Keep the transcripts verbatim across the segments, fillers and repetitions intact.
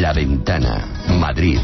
La Ventana, Madrid.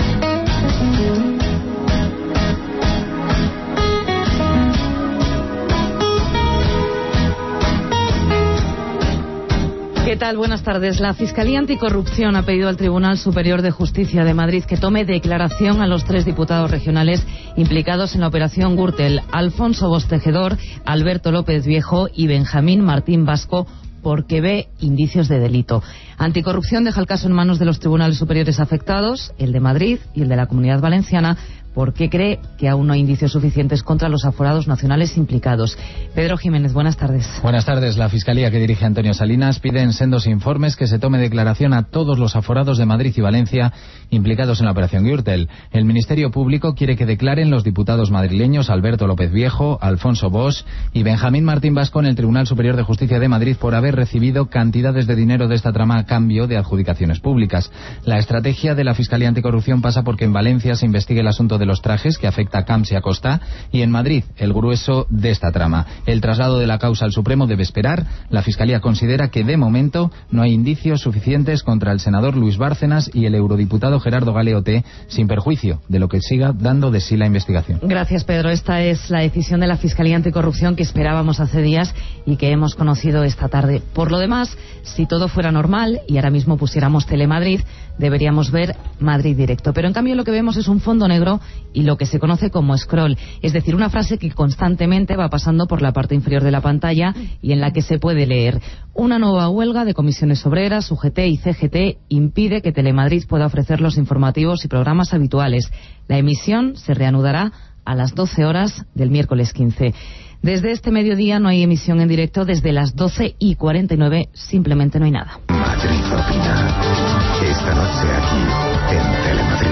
¿Qué tal? Buenas tardes. La Fiscalía Anticorrupción ha pedido al Tribunal Superior de Justicia de Madrid que tome declaración a los tres diputados regionales implicados en la operación Gürtel, Alfonso Bostejedor, Alberto López Viejo y Benjamín Martín Vasco, porque ve indicios de delito. Anticorrupción deja el caso en manos de los tribunales superiores afectados, el de Madrid y el de la Comunidad Valenciana, porque cree que aún no hay indicios suficientes contra los aforados nacionales implicados. Pedro Jiménez, buenas tardes. Buenas tardes. La Fiscalía que dirige Antonio Salinas pide en sendos informes que se tome declaración a todos los aforados de Madrid y Valencia implicados en la operación Gürtel. El Ministerio Público quiere que declaren los diputados madrileños Alberto López Viejo, Alfonso Bosch y Benjamín Martín Vasco en el Tribunal Superior de Justicia de Madrid por haber recibido cantidades de dinero de esta trama a cambio de adjudicaciones públicas. La estrategia de la Fiscalía Anticorrupción pasa porque en Valencia se investigue el asunto de los trajes que afecta a Camps y a Costa, y en Madrid el grueso de esta trama. El traslado de la causa al Supremo debe esperar. La Fiscalía considera que de momento no hay indicios suficientes contra el senador Luis Bárcenas y el eurodiputado Gerardo Galeote, sin perjuicio de lo que siga dando de sí la investigación. Gracias, Pedro. Esta es la decisión de la Fiscalía Anticorrupción que esperábamos hace días y que hemos conocido esta tarde. Por lo demás, si todo fuera normal y ahora mismo pusiéramos Telemadrid, deberíamos ver Madrid Directo. Pero en cambio lo que vemos es un fondo negro y lo que se conoce como scroll, es decir, una frase que constantemente va pasando por la parte inferior de la pantalla y en la que se puede leer: una nueva huelga de comisiones obreras, U G T y C G T impide que Telemadrid pueda ofrecer los informativos y programas habituales. La emisión se reanudará a las doce horas del miércoles quince. Desde este mediodía no hay emisión en directo, desde las doce y cuarenta y nueve simplemente no hay nada. Madrid opina. Esta noche aquí en Telemadrid.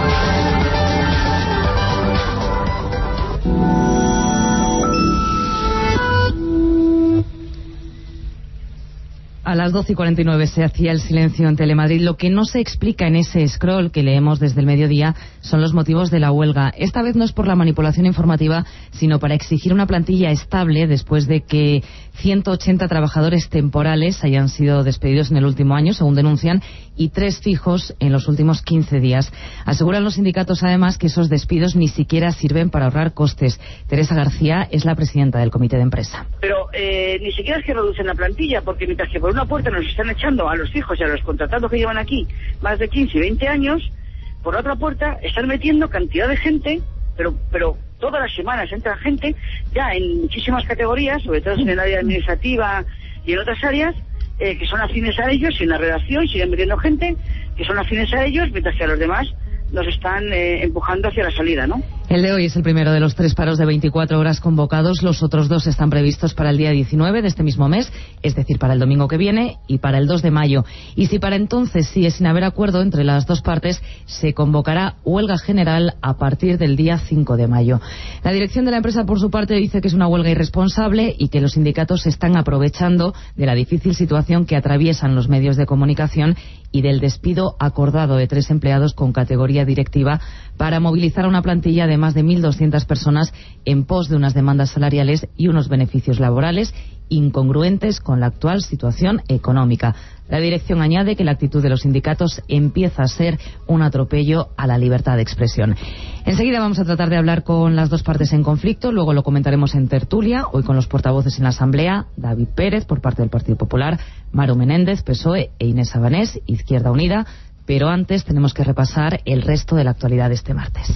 A las doce y cuarenta y nueve se hacía el silencio en Telemadrid. Lo que no se explica en ese scroll que leemos desde el mediodía son los motivos de la huelga. Esta vez no es por la manipulación informativa, sino para exigir una plantilla estable después de que ciento ochenta trabajadores temporales hayan sido despedidos en el último año, según denuncian, y tres fijos en los últimos quince días. Aseguran los sindicatos, además, que esos despidos ni siquiera sirven para ahorrar costes. Teresa García es la presidenta del comité de empresa. Pero eh, ni siquiera es que reducen la plantilla, porque mientras que por una puerta nos están echando a los fijos y a los contratados que llevan aquí más de quince y veinte años, por la otra puerta están metiendo cantidad de gente, pero pero todas las semanas entra gente ya en muchísimas categorías, sobre todo en el área administrativa y en otras áreas, eh, que son afines a ellos, y en la redacción siguen metiendo gente que son afines a ellos, mientras que a los demás nos están eh, empujando hacia la salida, ¿no? El de hoy es el primero de los tres paros de veinticuatro horas convocados. Los otros dos están previstos para el día diecinueve de este mismo mes, es decir, para el domingo que viene, y para el dos de mayo. Y si para entonces sigue sin haber acuerdo entre las dos partes, se convocará huelga general a partir del día cinco de mayo. La dirección de la empresa, por su parte, dice que es una huelga irresponsable y que los sindicatos se están aprovechando de la difícil situación que atraviesan los medios de comunicación y del despido acordado de tres empleados con categoría directiva para movilizar a una plantilla de más de mil doscientas personas en pos de unas demandas salariales y unos beneficios laborales incongruentes con la actual situación económica. La dirección añade que la actitud de los sindicatos empieza a ser un atropello a la libertad de expresión. Enseguida vamos a tratar de hablar con las dos partes en conflicto, luego lo comentaremos en tertulia, hoy con los portavoces en la Asamblea: David Pérez, por parte del Partido Popular, Maru Menéndez, P S O E, e Inés Sabanés, Izquierda Unida. Pero antes tenemos que repasar el resto de la actualidad de este martes.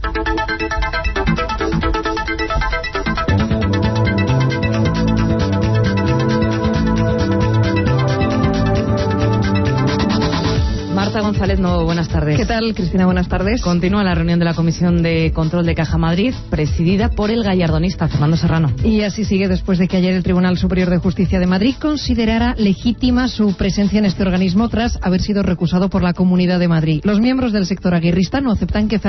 Marta González, no, buenas tardes. ¿Qué tal, Cristina? Buenas tardes. Continúa la reunión de la Comisión de Control de Caja Madrid, presidida por el gallardonista Fernando Serrano. Y así sigue después de que ayer el Tribunal Superior de Justicia de Madrid considerara legítima su presencia en este organismo tras haber sido recusado por la Comunidad de Madrid. Los miembros del sector aguirrista no aceptan que Fernando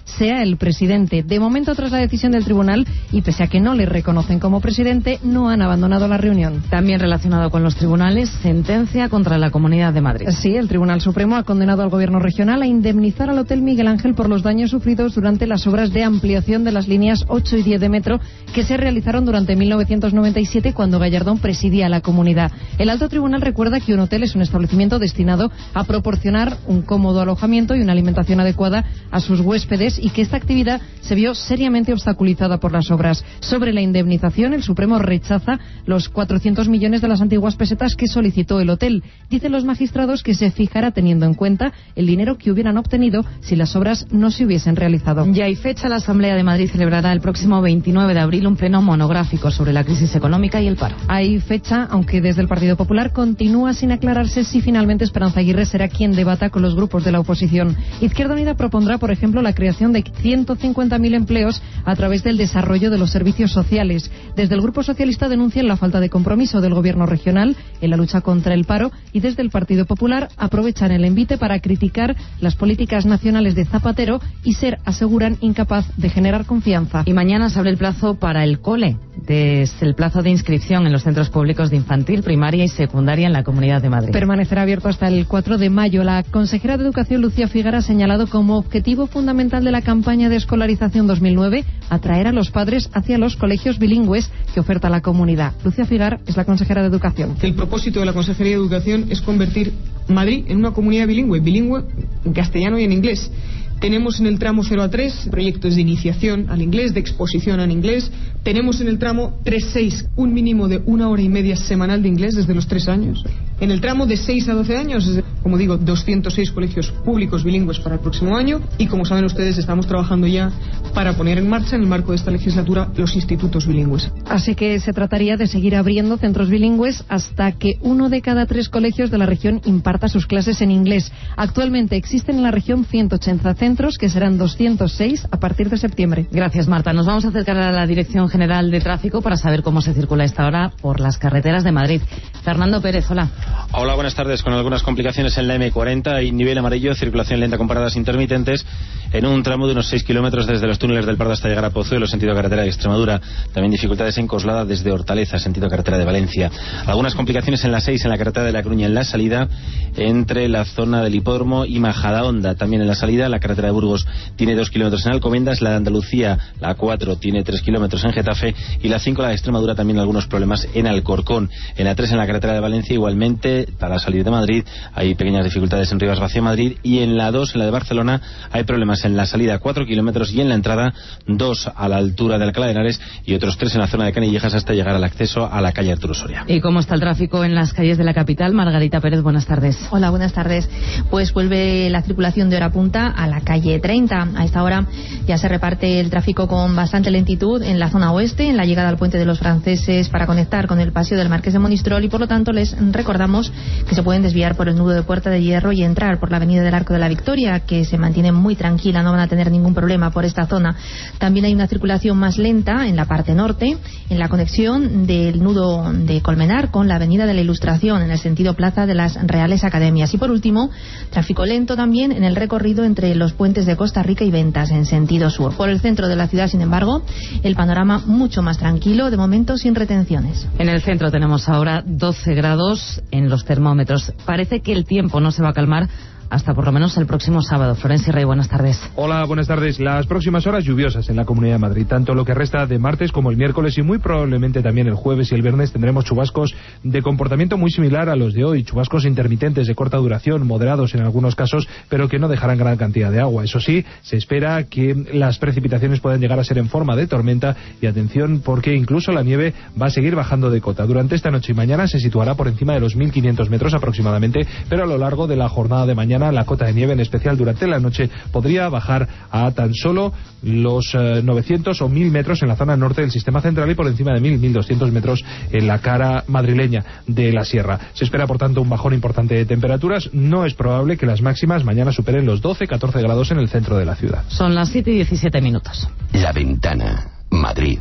sea el presidente. De momento, tras la decisión del tribunal, y pese a que no le reconocen como presidente, no han abandonado la reunión. También relacionado con los tribunales, sentencia contra la Comunidad de Madrid. Sí, el Tribunal Supremo ha condenado al Gobierno regional a indemnizar al Hotel Miguel Ángel por los daños sufridos durante las obras de ampliación de las líneas ocho y diez de metro que se realizaron durante mil novecientos noventa y siete, cuando Gallardón presidía la comunidad. El alto tribunal recuerda que un hotel es un establecimiento destinado a proporcionar un cómodo alojamiento y una alimentación adecuada a sus huéspedes, y que esta actividad se vio seriamente obstaculizada por las obras. Sobre la indemnización, el Supremo rechaza los cuatrocientos millones de las antiguas pesetas que solicitó el hotel. Dicen los magistrados que se fijará teniendo en cuenta el dinero que hubieran obtenido si las obras no se hubiesen realizado. Ya hay fecha. La Asamblea de Madrid celebrará el próximo veintinueve de abril un pleno monográfico sobre la crisis económica y el paro. Hay fecha, aunque desde el Partido Popular continúa sin aclararse si finalmente Esperanza Aguirre será quien debata con los grupos de la oposición. Izquierda Unida propondrá, por ejemplo, la creación de ciento cincuenta mil empleos a través del desarrollo de los servicios sociales. Desde el Grupo Socialista denuncian la falta de compromiso del Gobierno regional en la lucha contra el paro, y desde el Partido Popular aprovechan el envite para criticar las políticas nacionales de Zapatero y ser, aseguran, incapaz de generar confianza. Y mañana se abre el plazo para el cole, desde el plazo de inscripción en los centros públicos de infantil, primaria y secundaria en la Comunidad de Madrid. Permanecerá abierto hasta el cuatro de mayo. La consejera de Educación, Lucía Figara, ha señalado como objetivo fundamental de la campaña de escolarización dos mil nueve atraer a los padres hacia los colegios bilingües que oferta la comunidad. Lucía Figara es la consejera de Educación. El propósito de la Consejería de Educación es convertir Madrid en una comunidad bilingüe, bilingüe en castellano y en inglés. Tenemos en el tramo cero a tres proyectos de iniciación al inglés, de exposición al inglés. Tenemos en el tramo tres a seis un mínimo de una hora y media semanal de inglés desde los tres años. En el tramo de seis a doce años, como digo, doscientos seis colegios públicos bilingües para el próximo año, y como saben ustedes, estamos trabajando ya para poner en marcha, en el marco de esta legislatura, los institutos bilingües. Así que se trataría de seguir abriendo centros bilingües hasta que uno de cada tres colegios de la región imparta sus clases en inglés. Actualmente existen en la región ciento ochenta centros, que serán doscientos seis a partir de septiembre. Gracias, Marta. Nos vamos a acercar a la Dirección General de Tráfico para saber cómo se circula a esta hora por las carreteras de Madrid. Fernando Pérez, hola. Hola, buenas tardes. Con algunas complicaciones en la eme cuarenta y nivel amarillo, circulación lenta con paradas intermitentes en un tramo de unos seis kilómetros desde los túneles del Pardo hasta llegar a Pozuelo, sentido carretera de Extremadura. También dificultades en Coslada desde Hortaleza, sentido carretera de Valencia. Algunas complicaciones en la seis, en la carretera de La Coruña, en la salida entre la zona del Hipódromo y Majadahonda. También en la salida, la carretera de Burgos tiene dos kilómetros en Alcobendas, la de Andalucía, la cuatro, tiene tres kilómetros en Getafe, y la cinco, la de Extremadura, también algunos problemas en Alcorcón. En la tres, en la carretera de Valencia, igualmente, para salir de Madrid, hay pequeñas dificultades en Rivas Vacia, Madrid, y en la dos, en la de Barcelona, hay problemas en la salida, cuatro kilómetros, y en la entrada, dos a la altura de Alcalá de Henares y otros tres en la zona de Canillejas hasta llegar al acceso a la calle Arturo Soria. ¿Y cómo está el tráfico en las calles de la capital? Margarita Pérez, buenas tardes. Hola, buenas tardes. Pues vuelve la circulación de hora punta a la calle treinta. A esta hora ya se reparte el tráfico con bastante lentitud en la zona oeste, en la llegada al Puente de los Franceses para conectar con el Paseo del Marqués de Monistrol, y por lo tanto les recordamos que se pueden desviar por el nudo de Puerta de Hierro y entrar por la avenida del Arco de la Victoria, que se mantiene muy tranquila, no van a tener ningún problema por esta zona. También hay una circulación más lenta en la parte norte, en la conexión del nudo de Colmenar con la avenida de la Ilustración, en el sentido Plaza de las Reales Academias. Y por último, tráfico lento también en el recorrido entre los puentes de Costa Rica y Ventas, en sentido sur. Por el centro de la ciudad, sin embargo, el panorama mucho más tranquilo, de momento sin retenciones. En el centro tenemos ahora doce grados en los termómetros. Parece que el tiempo no se va a calmar hasta por lo menos el próximo sábado. Florencia Rey, buenas tardes. Hola, buenas tardes. Las próximas horas lluviosas en la Comunidad de Madrid, tanto lo que resta de martes como el miércoles, y muy probablemente también el jueves y el viernes tendremos chubascos de comportamiento muy similar a los de hoy, chubascos intermitentes de corta duración, moderados en algunos casos, pero que no dejarán gran cantidad de agua. Eso sí, se espera que las precipitaciones puedan llegar a ser en forma de tormenta, y atención, porque incluso la nieve va a seguir bajando de cota. Durante esta noche y mañana se situará por encima de los mil quinientos metros aproximadamente, pero a lo largo de la jornada de mañana la cota de nieve, en especial durante la noche, podría bajar a tan solo los eh, novecientos o mil metros en la zona norte del sistema central, y por encima de mil, mil doscientos metros en la cara madrileña de la sierra. Se espera, por tanto, un bajón importante de temperaturas. No es probable que las máximas mañana superen los doce, catorce grados en el centro de la ciudad. Son las siete y diecisiete minutos. La Ventana, Madrid.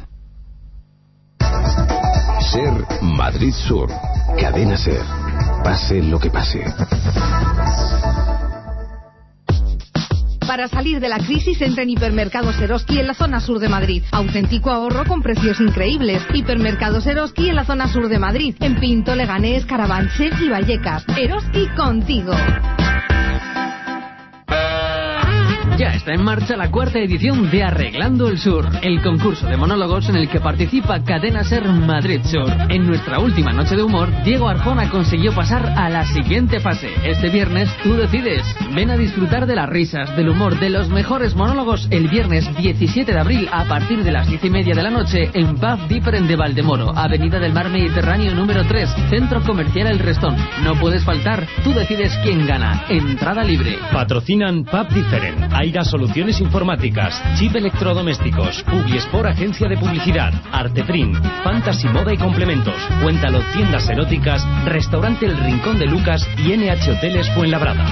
Ser Madrid Sur. Cadena Ser. Pase lo que pase. Para salir de la crisis, entra en Hipermercados Eroski en la zona sur de Madrid. Auténtico ahorro con precios increíbles. Hipermercados Eroski en la zona sur de Madrid. En Pinto, Leganés, Carabanchel y Vallecas. Eroski contigo. Ya está en marcha la cuarta edición de Arreglando el Sur, el concurso de monólogos en el que participa Cadena Ser Madrid Sur. En nuestra última noche de humor, Diego Arjona consiguió pasar a la siguiente fase. Este viernes tú decides. Ven a disfrutar de las risas, del humor, de los mejores monólogos el viernes diecisiete de abril a partir de las diez y media de la noche en Pub Different de Valdemoro, Avenida del Mar Mediterráneo número tres, Centro Comercial El Restón. No puedes faltar, tú decides quién gana. Entrada libre. Patrocinan Pub Different, Aira Soluciones Informáticas, Chip Electrodomésticos, Publisport Agencia de Publicidad, Arteprint, Fantasy Moda y Complementos, Cuéntalo Tiendas Eróticas, Restaurante El Rincón de Lucas y N H Hoteles Fuenlabrada.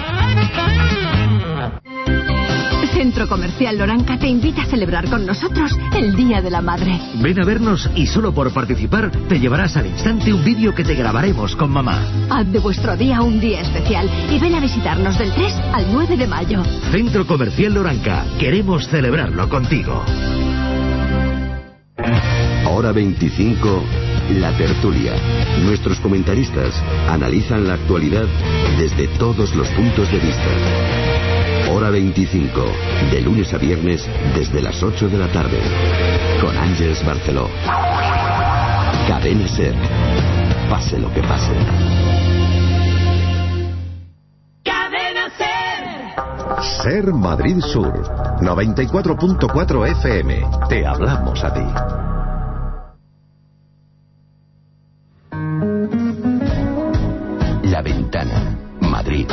Centro Comercial Loranca te invita a celebrar con nosotros el Día de la Madre. Ven a vernos y solo por participar te llevarás al instante un vídeo que te grabaremos con mamá. Haz de vuestro día un día especial y ven a visitarnos del tres al nueve de mayo. Centro Comercial Loranca, queremos celebrarlo contigo. Hora veinticinco, La Tertulia. Nuestros comentaristas analizan la actualidad desde todos los puntos de vista. Hora veinticinco, de lunes a viernes desde las ocho de la tarde, con Ángeles Barceló. Cadena Ser, pase lo que pase. Cadena Ser. Ser Madrid Sur, noventa y cuatro punto cuatro F M. Te hablamos a ti. La Ventana, Madrid.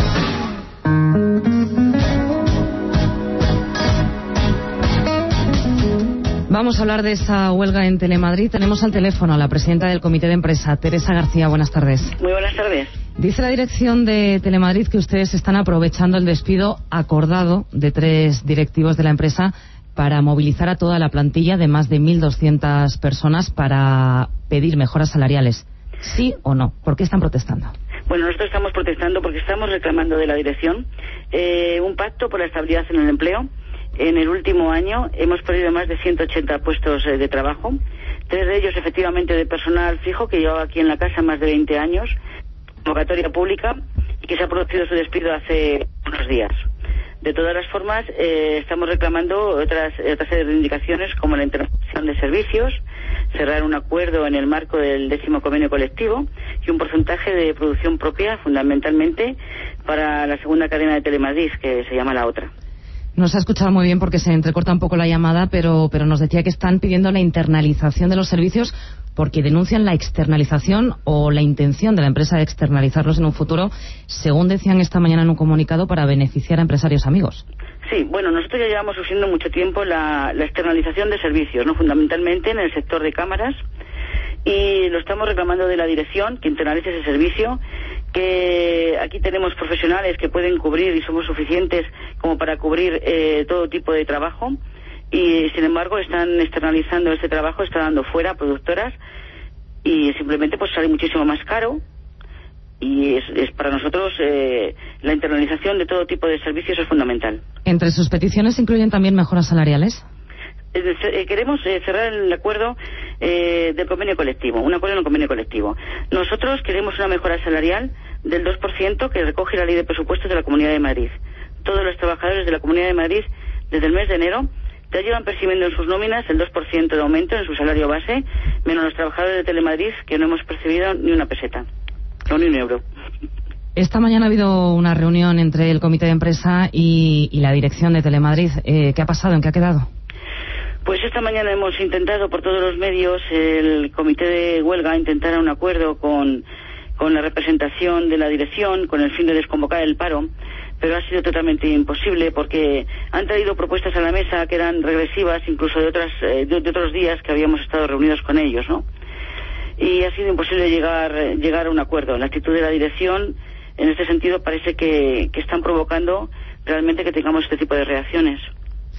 Vamos a hablar de esa huelga en Telemadrid. Tenemos al teléfono a la presidenta del Comité de Empresa, Teresa García. Buenas tardes. Muy buenas tardes. Dice la dirección de Telemadrid que ustedes están aprovechando el despido acordado de tres directivos de la empresa para movilizar a toda la plantilla de más de mil doscientas personas para pedir mejoras salariales. ¿Sí o no? ¿Por qué están protestando? Bueno, nosotros estamos protestando porque estamos reclamando de la dirección eh, un pacto por la estabilidad en el empleo. En el último año hemos perdido más de ciento ochenta puestos eh, de trabajo, tres de ellos efectivamente de personal fijo que llevaba aquí en la casa más de veinte años, convocatoria pública, y que se ha producido su despido hace unos días. De todas las formas, eh, estamos reclamando otras, otras serie de indicaciones como la internalización de servicios, cerrar un acuerdo en el marco del décimo convenio colectivo y un porcentaje de producción propia, fundamentalmente para la segunda cadena de Telemadrid, que se llama La Otra. No se ha escuchado muy bien porque se entrecorta un poco la llamada, pero, pero nos decía que están pidiendo la internalización de los servicios porque denuncian la externalización o la intención de la empresa de externalizarlos en un futuro, según decían esta mañana en un comunicado, para beneficiar a empresarios amigos. Sí, bueno, nosotros ya llevamos sufriendo mucho tiempo la, la externalización de servicios, no fundamentalmente en el sector de cámaras, y lo estamos reclamando de la dirección, que internalice ese servicio, que aquí tenemos profesionales que pueden cubrir y somos suficientes como para cubrir eh, todo tipo de trabajo, y sin embargo están externalizando este trabajo, están dando fuera productoras y simplemente pues sale muchísimo más caro, y es, es para nosotros eh, la internalización de todo tipo de servicios es fundamental. ¿Entre sus peticiones incluyen también mejoras salariales? Eh, queremos eh, cerrar el acuerdo eh, del convenio colectivo, un acuerdo en el convenio colectivo. Nosotros queremos una mejora salarial del dos por ciento que recoge la ley de presupuestos de la Comunidad de Madrid. Todos los trabajadores de la Comunidad de Madrid, desde el mes de enero, ya llevan percibiendo en sus nóminas el dos por ciento de aumento en su salario base, menos los trabajadores de Telemadrid, que no hemos percibido ni una peseta, no ni un euro. Esta mañana ha habido una reunión entre el comité de empresa y, y la dirección de Telemadrid. Eh, ¿Qué ha pasado? ¿En qué ha quedado? Pues esta mañana hemos intentado por todos los medios, el comité de huelga, intentar un acuerdo con, con la representación de la dirección, con el fin de desconvocar el paro, pero ha sido totalmente imposible porque han traído propuestas a la mesa que eran regresivas, incluso de, otras, de, de otros días que habíamos estado reunidos con ellos, ¿no? Y ha sido imposible llegar, llegar a un acuerdo. La actitud de la dirección, en este sentido, parece que, que están provocando realmente que tengamos este tipo de reacciones.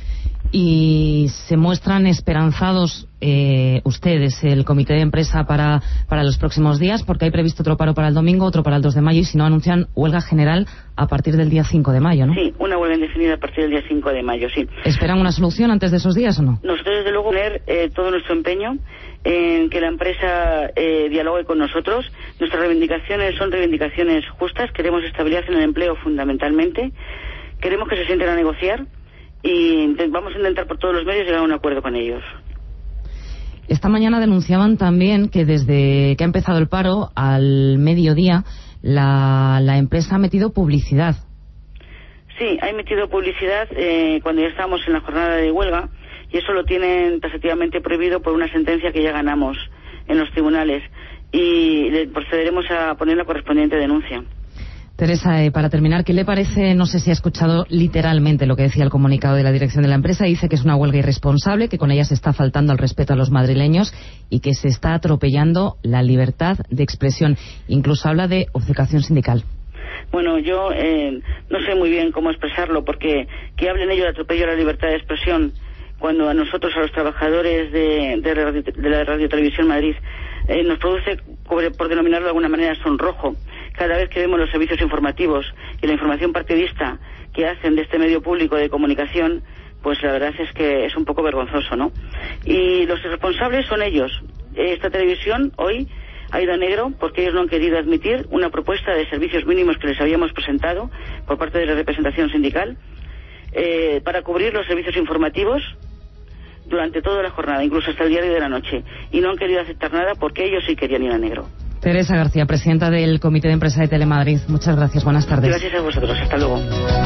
y se muestran esperanzados eh, ustedes, el comité de empresa, para, para los próximos días, porque hay previsto otro paro para el domingo, otro para el dos de mayo, y si no anuncian huelga general a partir del día cinco de mayo, ¿no? Sí, una huelga indefinida a partir del día cinco de mayo, sí. ¿Esperan una solución antes de esos días o no? Nosotros, desde luego, poner eh, todo nuestro empeño en que la empresa eh, dialogue con nosotros. Nuestras reivindicaciones son reivindicaciones justas. Queremos estabilidad en el empleo, fundamentalmente. Queremos que se sienten a negociar y vamos a intentar por todos los medios llegar a un acuerdo con ellos. Esta mañana denunciaban también que desde que ha empezado el paro al mediodía la, la empresa ha metido publicidad. Sí, ha emitido publicidad eh, cuando ya estábamos en la jornada de huelga, y eso lo tienen taxativamente prohibido por una sentencia que ya ganamos en los tribunales, y procederemos a poner la correspondiente denuncia. Teresa, eh, para terminar, ¿qué le parece? No sé si ha escuchado literalmente lo que decía el comunicado de la dirección de la empresa. Dice que es una huelga irresponsable, que con ella se está faltando al respeto a los madrileños y que se está atropellando la libertad de expresión. Incluso habla de obcecación sindical. Bueno, yo eh, no sé muy bien cómo expresarlo, porque que hablen ellos de atropello a la libertad de expresión cuando a nosotros, a los trabajadores de, de, radio, de la Radio Televisión Madrid, eh, nos produce, por denominarlo de alguna manera, sonrojo cada vez que vemos los servicios informativos y la información partidista que hacen de este medio público de comunicación, pues la verdad es que es un poco vergonzoso, ¿no? Y los responsables son ellos. Esta televisión hoy ha ido a negro porque ellos no han querido admitir una propuesta de servicios mínimos que les habíamos presentado por parte de la representación sindical eh, para cubrir los servicios informativos durante toda la jornada, incluso hasta el diario de la noche, y no han querido aceptar nada porque ellos sí querían ir a negro. Teresa García, presidenta del Comité de Empresa de Telemadrid, muchas gracias, buenas tardes. Gracias a vosotros, hasta luego.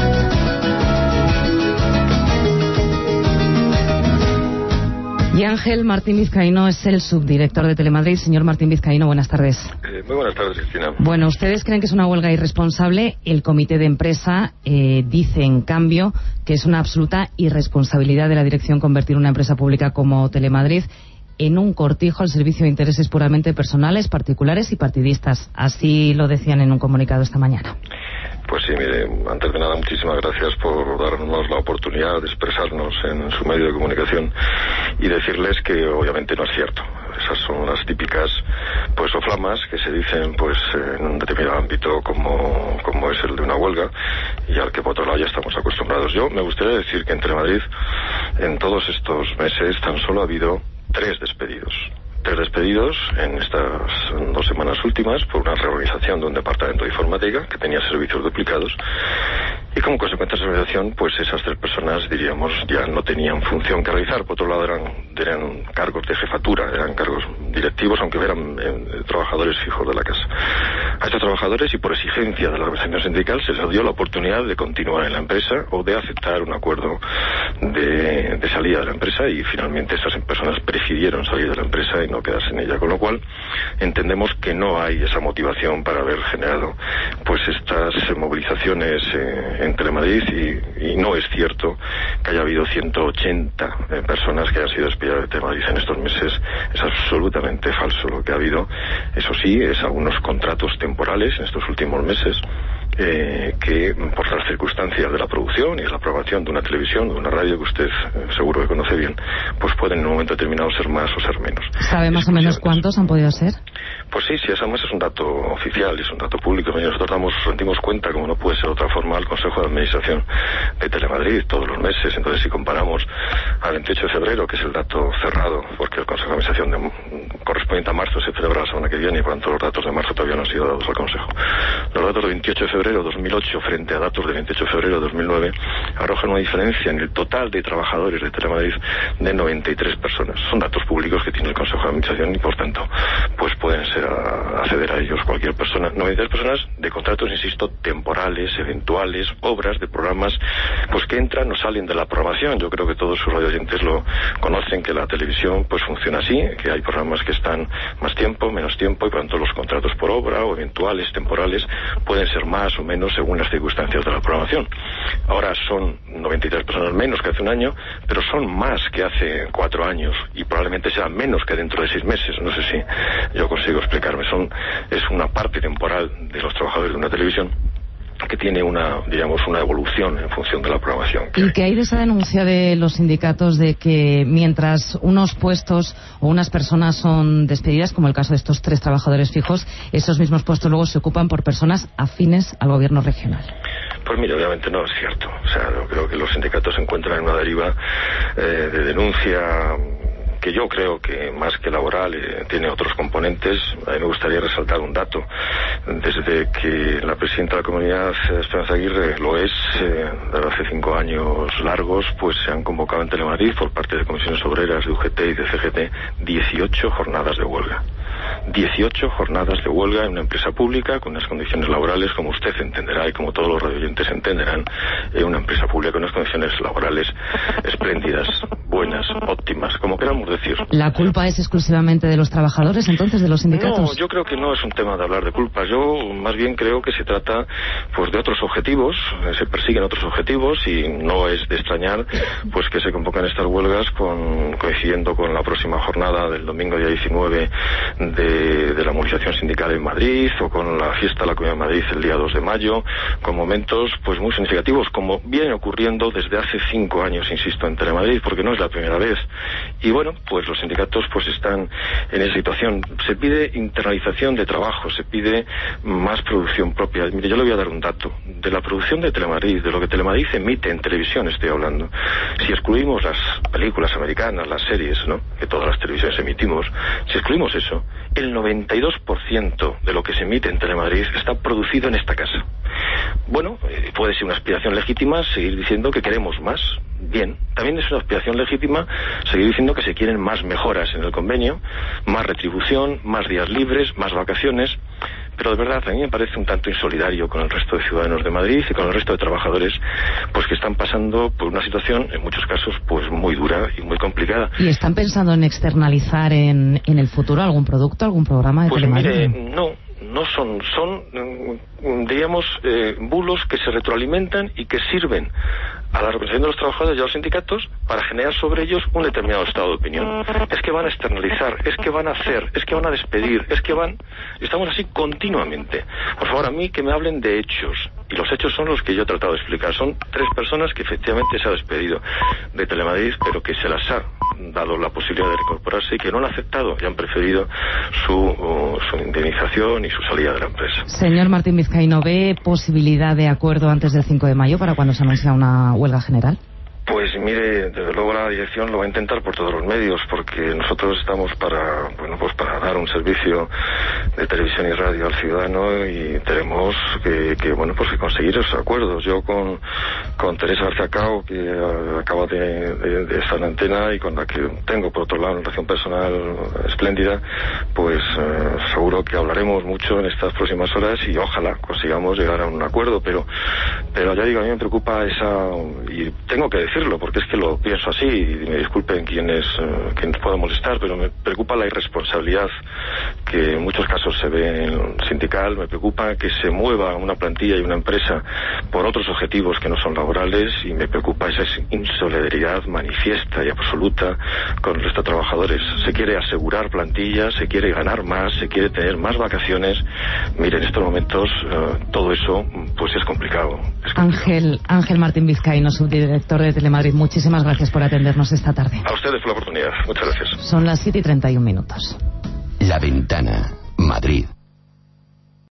Y Ángel Martín Vizcaíno es el subdirector de Telemadrid. Señor Martín Vizcaíno, buenas tardes. Eh, muy buenas tardes, Cristina. Bueno, ustedes creen que es una huelga irresponsable. El comité de empresa eh, dice, en cambio, que es una absoluta irresponsabilidad de la dirección convertir una empresa pública como Telemadrid en un cortijo al servicio de intereses puramente personales, particulares y partidistas. Así lo decían en un comunicado esta mañana. Pues sí, mire, antes de nada, muchísimas gracias por darnos la oportunidad de expresarnos en su medio de comunicación y decirles que obviamente no es cierto. Esas son las típicas pues soflamas que se dicen pues en un determinado ámbito como, como es el de una huelga, y al que por otro lado ya estamos acostumbrados. Yo me gustaría decir que en Telemadrid en todos estos meses tan solo ha habido tres despedidos. Tres despedidos en estas dos semanas últimas por una reorganización de un departamento de informática que tenía servicios duplicados, y como consecuencia de esa reorganización, pues esas tres personas, diríamos, ya no tenían función que realizar. Por otro lado, eran, eran cargos de jefatura, eran cargos directivos, aunque eran eh, trabajadores fijos de la casa. A estos trabajadores, y por exigencia de la representación sindical, se les dio la oportunidad de continuar en la empresa o de aceptar un acuerdo de, de salida de la empresa, y finalmente esas personas prefirieron salir de la empresa y no quedarse en ella, con lo cual entendemos que no hay esa motivación para haber generado pues estas movilizaciones eh, en Telemadrid, y, y no es cierto que haya habido ciento ochenta eh, personas que hayan sido despedidas de Telemadrid en estos meses. Es absolutamente falso. Lo que ha habido, eso sí, es algunos contratos temporales en estos últimos meses Eh, que por las circunstancias de la producción y de la programación de una televisión, de una radio que usted eh, seguro que conoce bien, pues pueden en un momento determinado ser más o ser menos. ¿Sabe más o menos cuántos han podido ser? Pues sí, sí, además es un dato oficial, es un dato público. Nosotros damos, rendimos cuenta, como no puede ser de otra forma, al Consejo de Administración de Telemadrid todos los meses. Entonces, si comparamos al veintiocho de febrero, que es el dato cerrado, porque el Consejo de Administración de, correspondiente a marzo se celebra la semana que viene, y por tanto los datos de marzo todavía no han sido dados al Consejo. Los datos del veintiocho de febrero de dos mil ocho frente a datos del veintiocho de febrero de dos mil nueve arrojan una diferencia en el total de trabajadores de Telemadrid de noventa y tres personas. Son datos públicos que tiene el Consejo de Administración y, por tanto, pues pueden ser a, acceder a ellos cualquier persona. noventa y tres personas de contratos, insisto, temporales, eventuales, obras de programas pues que entran o salen de la programación. Yo creo que todos sus radioyentes lo conocen, que la televisión pues funciona así, que hay programas que están más tiempo, menos tiempo, y por tanto los contratos por obra o eventuales, temporales, pueden ser más o menos según las circunstancias de la programación. Ahora son noventa y tres personas menos que hace un año, pero son más que hace cuatro años, y probablemente serán menos que dentro de seis meses. No sé si yo consigo explicarme. Son, es una parte temporal de los trabajadores de una televisión que tiene una, digamos, una evolución en función de la programación. ¿Y qué hay de esa denuncia de los sindicatos de que mientras unos puestos o unas personas son despedidas, como el caso de estos tres trabajadores fijos, esos mismos puestos luego se ocupan por personas afines al gobierno regional? Pues mira, obviamente no es cierto. O sea, yo creo que los sindicatos se encuentran en una deriva eh, de denuncia que yo creo que más que laboral eh, tiene otros componentes. A mí me gustaría resaltar un dato. Desde que la presidenta de la comunidad, Esperanza Aguirre, lo es, eh, desde hace cinco años largos, pues se han convocado en Telemadrid por parte de comisiones obreras, de U G T y de C G T, dieciocho jornadas de huelga. dieciocho jornadas de huelga en una empresa pública con unas condiciones laborales, como usted entenderá y como todos los radioyentes entenderán, en una empresa pública con unas condiciones laborales espléndidas, buenas, óptimas, como queramos decir. ¿La culpa es exclusivamente de los trabajadores, entonces, de los sindicatos? No, yo creo que no es un tema de hablar de culpa. Yo más bien creo que se trata pues de otros objetivos, se persiguen otros objetivos y no es de extrañar pues que se convocan estas huelgas con, coincidiendo con la próxima jornada del domingo día diecinueve de, de la movilización sindical en Madrid, o con la fiesta de la Comunidad de Madrid el día dos de mayo, con momentos pues muy significativos, como viene ocurriendo desde hace cinco años, insisto, en Telemadrid, porque no es la primera vez. Y bueno, pues los sindicatos pues están en esa situación. Se pide internalización de trabajo, se pide más producción propia. Mire, yo le voy a dar un dato. De la producción de Telemadrid, de lo que Telemadrid emite en televisión, estoy hablando. Si excluimos las películas americanas, las series, ¿no?, que todas las televisiones emitimos, si excluimos eso, el noventa y dos por ciento de lo que se emite en Telemadrid está producido en esta casa. Bueno, eh, puede ser una aspiración legítima seguir diciendo que queremos más. Bien, también es una aspiración legítima seguir diciendo que se quieren más mejoras en el convenio, más retribución, más días libres, más vacaciones. Pero de verdad, a mí me parece un tanto insolidario con el resto de ciudadanos de Madrid y con el resto de trabajadores, pues que están pasando por una situación, en muchos casos, pues muy dura y muy complicada. ¿Y están pensando en externalizar en, en el futuro algún producto, algún programa de Pues Telemadrid? mire, no, no son, son, diríamos, eh, bulos que se retroalimentan y que sirven a la representación de los trabajadores y a los sindicatos para generar sobre ellos un determinado estado de opinión. Es que van a externalizar, es que van a hacer, es que van a despedir, es que van... Estamos así continuamente. Por favor, a mí que me hablen de hechos. Y los hechos son los que yo he tratado de explicar. Son tres personas que efectivamente se ha despedido de Telemadrid, pero que se las ha dado la posibilidad de reincorporarse y que no han aceptado y han preferido su, uh, su indemnización y su salida de la empresa. Señor Martín Vizcaíno, ¿ve posibilidad de acuerdo antes del cinco de mayo para cuando se anuncia una huelga general? Pues mire, desde luego la dirección lo va a intentar por todos los medios, porque nosotros estamos para, bueno, pues para dar un servicio de televisión y radio al ciudadano y tenemos que, que bueno, pues que conseguir esos acuerdos. Yo con, con Teresa García Cao, que uh, acaba de, de, de estar en antena y con la que tengo por otro lado una relación personal espléndida, pues uh, seguro que hablaremos mucho en estas próximas horas y ojalá consigamos llegar a un acuerdo, pero, pero ya digo, a mí me preocupa esa, y tengo que decir porque es que lo pienso así y me disculpen quienes, uh, quienes puedan molestar, pero me preocupa la irresponsabilidad que en muchos casos se ve en el sindical. Me preocupa que se mueva una plantilla y una empresa por otros objetivos que no son laborales y me preocupa esa insolidaridad manifiesta y absoluta con el resto de trabajadores. Se quiere asegurar plantillas, se quiere ganar más, se quiere tener más vacaciones. Mire, en estos momentos uh, todo eso pues es complicado, es complicado. Ángel, Ángel Martín Vizcaíno, subdirector de Telemadrid, muchísimas gracias por atendernos esta tarde. A ustedes por la oportunidad. Muchas gracias. Son las siete y treinta y un minutos. La Ventana, Madrid.